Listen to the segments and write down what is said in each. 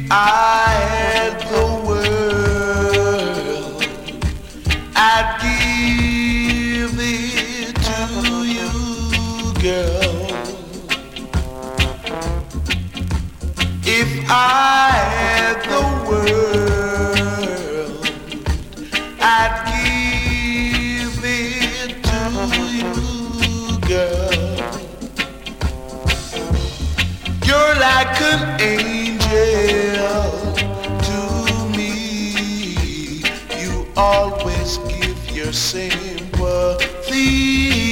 I had the world, I'd give it to you, girl. If I had the world, I'd give it to you, girl. You're like an angel to me. You always give your sympathy.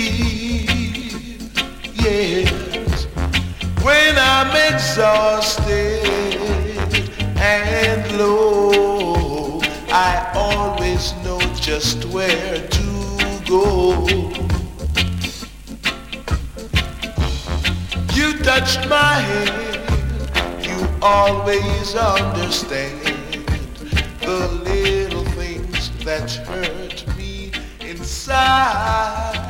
Yes, when I'm exhausted and low, I always know just where to go. You touched my hand, you always understand the little things that hurt me inside.